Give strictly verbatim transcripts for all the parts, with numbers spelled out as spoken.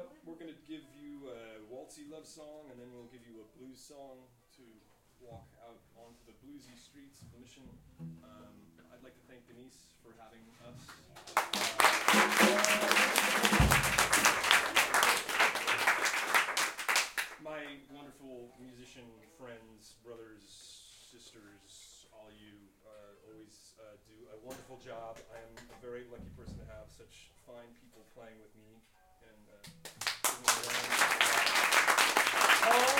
Well, we're going to give you a waltzy love song, and then we'll give you a blues song to walk out onto the bluesy streets of the Mission. Um, I'd like to thank Denise for having us. Uh, my wonderful musician friends, brothers, sisters, all you uh, always uh, do a wonderful job. I am a very lucky person to have such fine people playing with me. And uh, Paul,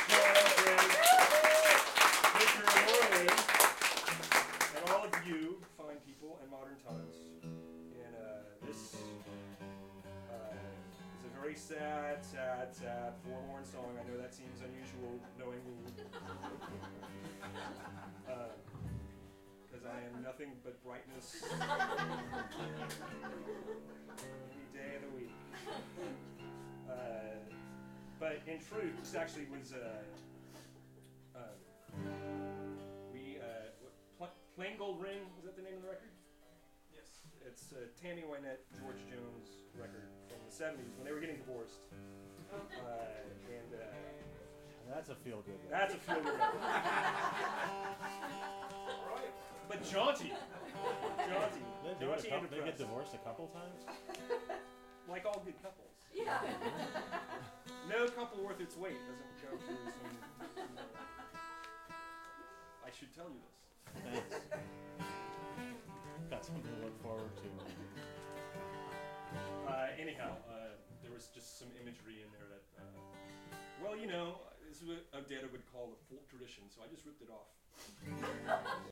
Mister Worley, and all of you fine people in modern times. And uh, this uh, is a very sad, sad, sad four-horn song. I know that seems unusual, knowing me. Because uh, I am nothing but brightness any day of the week. Uh, but in truth, this actually was uh, uh, we uh, Pl- Plain Gold Ring. Is that the name of the record? Yes. It's uh, Tammy Wynette, George Jones record from the seventies when they were getting divorced. Uh, and uh, that's a feel good. That's a feel good. But jaunty, jaunty. They, they, jaunty couple, they get divorced a couple times. Like all good couples. Yeah. No couple worth its weight doesn't go through some. You know, I should tell you this. Thanks. Got something to look forward to. Uh, anyhow, uh, there was just some imagery in there that, uh, well, you know, this is what Odetta would call a folk tradition, so I just ripped it off.